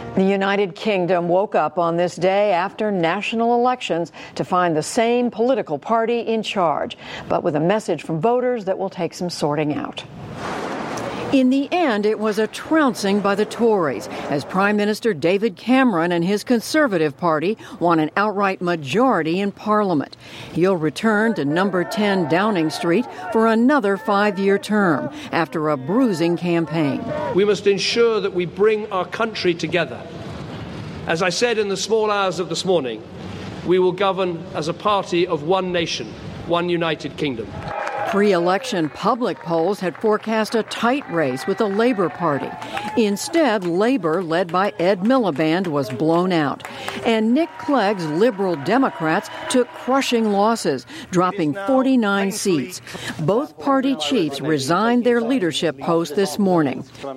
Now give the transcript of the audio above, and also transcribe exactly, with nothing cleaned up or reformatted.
The United Kingdom woke up on this day after national elections to find the same political party in charge, but with a message from voters that will take some sorting out. In the end, it was a trouncing by the Tories as Prime Minister David Cameron and his Conservative Party won an outright majority in Parliament. He'll return to number ten Downing Street for another five-year term after a bruising campaign. We must ensure that we bring our country together. As I said in the small hours of this morning, we will govern as a party of one nation, one United Kingdom. Pre-election public polls had forecast a tight race with the Labour Party. Instead, Labour, led by Ed Miliband, was blown out. And Nick Clegg's Liberal Democrats took crushing losses, dropping forty-nine seats. Both party chiefs resigned their leadership posts this morning.